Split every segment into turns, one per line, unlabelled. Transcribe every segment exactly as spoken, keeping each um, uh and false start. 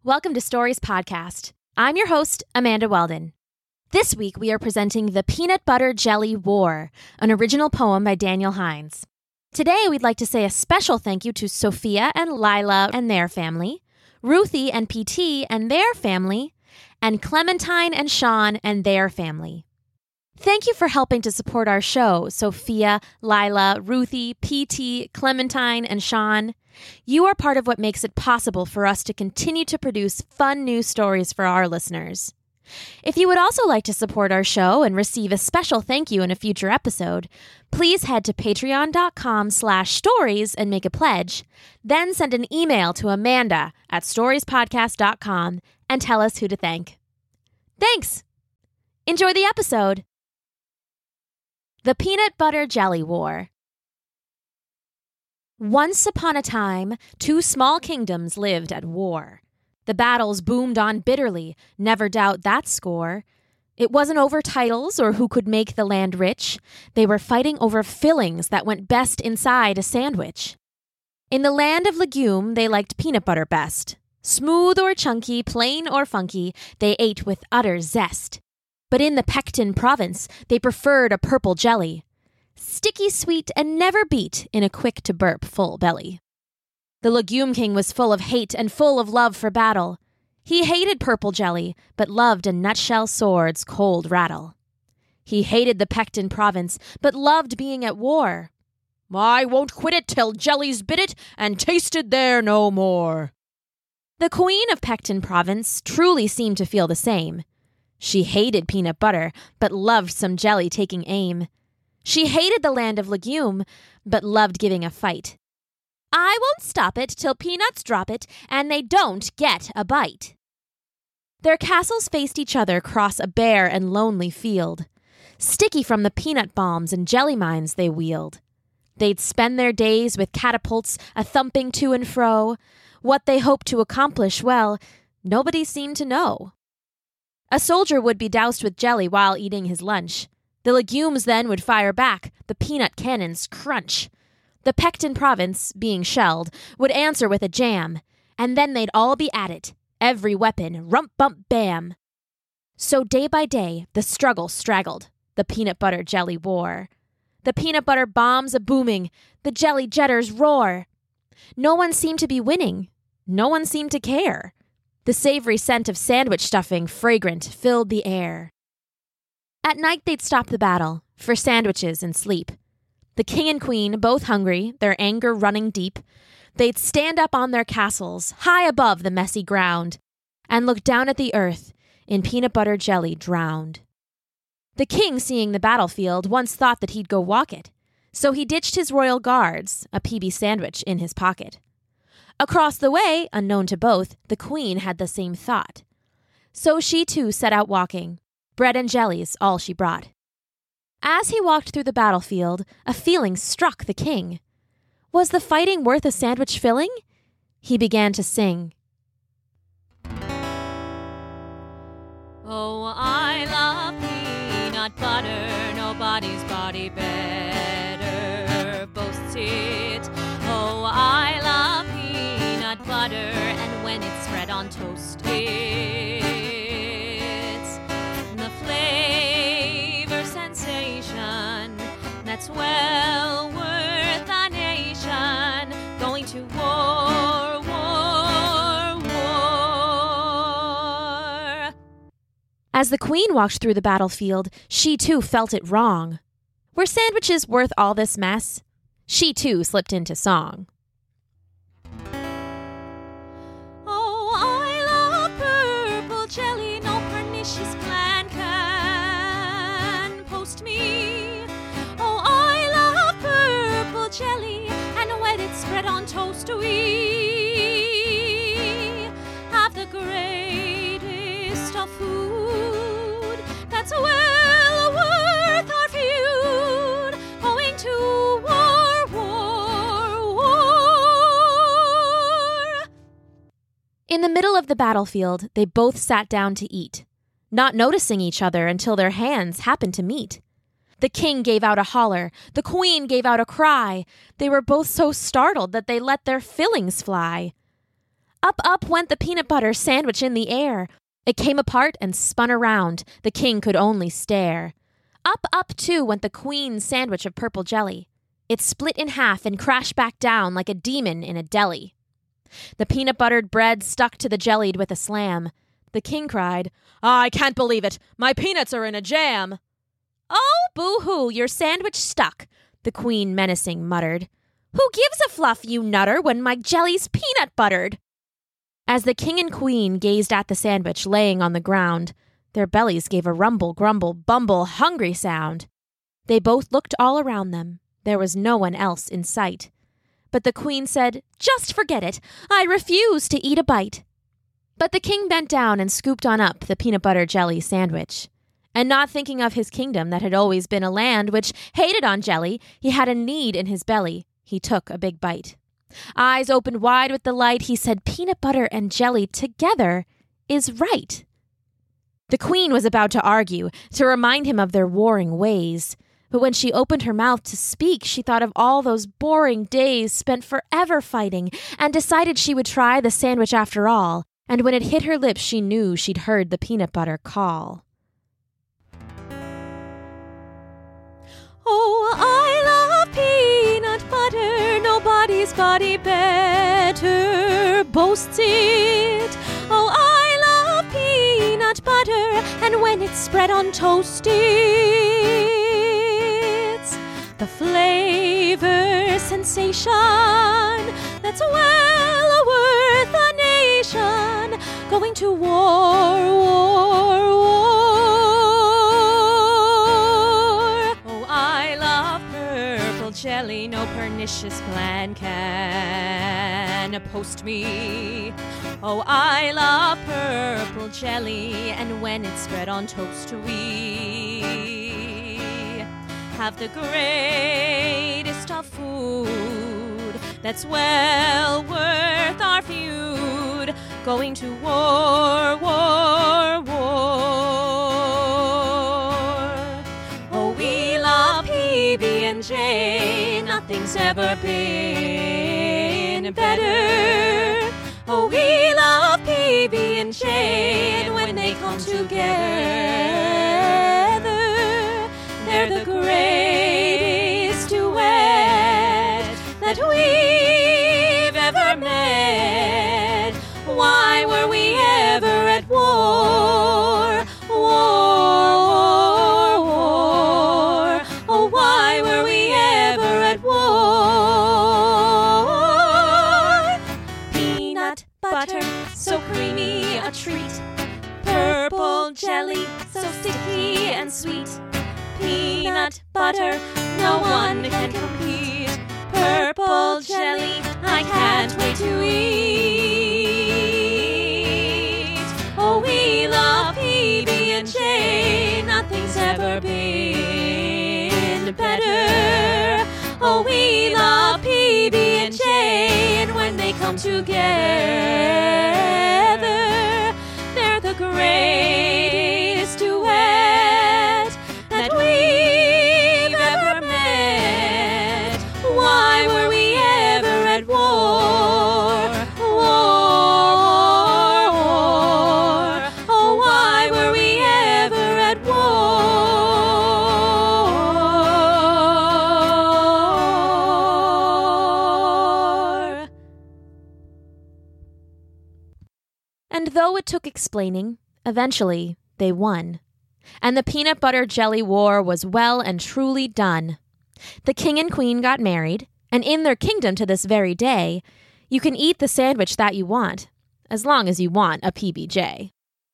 Welcome to Stories Podcast. I'm your host, Amanda Weldon. This week we are presenting The Peanut Butter Jelly War, an original poem by Daniel Hines. Today we'd like to say a special thank you to Sophia and Lila and their family, Ruthie and P T and their family, and Clementine and Sean and their family. Thank you for helping to support our show, Sophia, Lila, Ruthie, P T, Clementine, and Sean. You are part of what makes it possible for us to continue to produce fun new stories for our listeners. If you would also like to support our show and receive a special thank you in a future episode, please head to patreon.com slash stories and make a pledge. Then send an email to Amanda at storiespodcast dot com and tell us who to thank. Thanks! Enjoy the episode! The Peanut Butter Jelly War. Once upon a time, two small kingdoms lived at war. The battles boomed on bitterly, never doubt that score. It wasn't over titles or who could make the land rich. They were fighting over fillings that went best inside a sandwich. In the land of legume, they liked peanut butter best. Smooth or chunky, plain or funky, they ate with utter zest. But in the Pectin province, they preferred a purple jelly. Sticky sweet and never beat in a quick-to-burp full belly. The legume king was full of hate and full of love for battle. He hated purple jelly, but loved a nutshell sword's cold rattle. He hated the Pectin province, but loved being at war. I won't quit it till jelly's bit it and tasted there no more. The queen of Pectin province truly seemed to feel the same. She hated peanut butter, but loved some jelly taking aim. She hated the land of legume, but loved giving a fight. I won't stop it till peanuts drop it, and they don't get a bite. Their castles faced each other across a bare and lonely field. Sticky from the peanut bombs and jelly mines they wield. They'd spend their days with catapults a-thumping to and fro. What they hoped to accomplish, well, nobody seemed to know. A soldier would be doused with jelly while eating his lunch. The legumes then would fire back, the peanut cannons crunch. The Pectin province, being shelled, would answer with a jam, and then they'd all be at it, every weapon, rump-bump-bam. So day by day, the struggle straggled, the peanut butter jelly war. The peanut butter bombs a-booming, the jelly jetters roar. No one seemed to be winning, no one seemed to care. The savory scent of sandwich stuffing, fragrant, filled the air. At night they'd stop the battle, for sandwiches and sleep. The king and queen, both hungry, their anger running deep, they'd stand up on their castles, high above the messy ground, and look down at the earth, in peanut butter jelly drowned. The king, seeing the battlefield, once thought that he'd go walk it, so he ditched his royal guards, a P B sandwich in his pocket. Across the way, unknown to both, the queen had the same thought. So she too set out walking, bread and jellies all she brought. As he walked through the battlefield, a feeling struck the king. Was the fighting worth a sandwich filling? He began to sing.
Oh, I love peanut butter, nobody's body better boasts it. Oh, I love peanut butter, and when it's spread on toast, it's the flavor sensation that's well worth a nation going to war, war, war.
As the queen walked through the battlefield, she too felt it wrong. Were sandwiches worth all this mess? She too slipped into song.
Jelly, no pernicious plan can post me. Oh, I love purple jelly, and when it's spread on toast, we have the greatest of food that's well worth our feud, going to war, war, war.
In the middle of the battlefield, they both sat down to eat, not noticing each other until their hands happened to meet. The king gave out a holler, the queen gave out a cry. They were both so startled that they let their fillings fly. Up, up went the peanut butter sandwich in the air. It came apart and spun around. The king could only stare. Up, up, too, went the queen's sandwich of purple jelly. It split in half and crashed back down like a demon in a deli. The peanut-buttered bread stuck to the jellied with a slam. The king cried, "I can't believe it! My peanuts are in a jam!" "Oh, boo-hoo, your sandwich stuck," the queen menacing muttered. "Who gives a fluff, you nutter, when my jelly's peanut buttered?" As the king and queen gazed at the sandwich laying on the ground, their bellies gave a rumble, grumble, bumble, hungry sound. They both looked all around them. There was no one else in sight. But the queen said, "Just forget it. I refuse to eat a bite." But the king bent down and scooped on up the peanut butter jelly sandwich. And not thinking of his kingdom that had always been a land which hated on jelly, he had a need in his belly. He took a big bite. Eyes opened wide with delight, he said, "Peanut butter and jelly together is right." The queen was about to argue, to remind him of their warring ways. But when she opened her mouth to speak, she thought of all those boring days spent forever fighting and decided she would try the sandwich after all. And when it hit her lips, she knew she'd heard the peanut butter call.
Oh, I love peanut butter, nobody's body better boasts it. Oh, I love peanut butter, and when it's spread on toast, it's the flavor sensation that's well worth a nation going to war, war, war. Oh, I love purple jelly, no pernicious plan can oppose me. Oh, I love purple jelly, and when it's spread on toast, we have the greatest of food that's well worth our feud, going to war, war, war. Oh, we love P B and J, nothing's ever been better. Oh, we love P B and J, and when they come together, they're the greatest duet that we've ever met. Why were we ever at war? War, war. Oh, why were we ever at war? Peanut butter, so creamy a treat. Purple jelly, so sticky and sweet. Peanut butter, no one can compete. Purple jelly, I can't wait to eat. Oh, we love P B and J, nothing's ever been better. Oh, we love P B and J, and when they come together, they're the greatest duet that we've ever met. Why were we ever at war? War, war. Oh, why were we ever at war?
And though it took explaining, eventually they won. And the peanut butter jelly war was well and truly done. The king and queen got married, and in their kingdom to this very day, you can eat the sandwich that you want, as long as you want a P B J.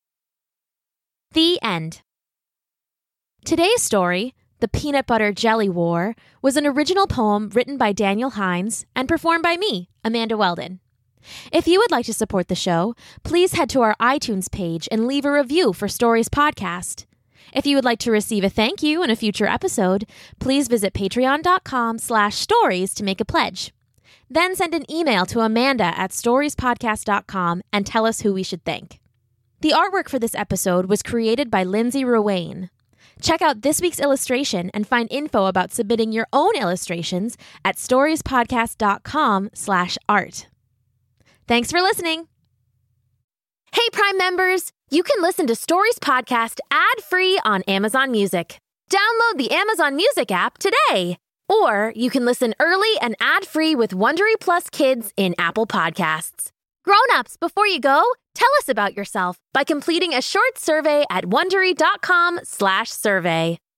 The end. Today's story, The Peanut Butter Jelly War, was an original poem written by Daniel Hines and performed by me, Amanda Weldon. If you would like to support the show, please head to our iTunes page and leave a review for Stories Podcast. If you would like to receive a thank you in a future episode, please visit patreon.com slash stories to make a pledge. Then send an email to Amanda at storiespodcast dot com and tell us who we should thank. The artwork for this episode was created by Lindsay Ruane. Check out this week's illustration and find info about submitting your own illustrations at storiespodcast dot com slash art. Thanks for listening. Hey, Prime members, you can listen to Stories Podcast ad-free on Amazon Music. Download the Amazon Music app today. Or you can listen early and ad-free with Wondery Plus Kids in Apple Podcasts. Grown-ups, before you go, tell us about yourself by completing a short survey at Wondery.com slash survey.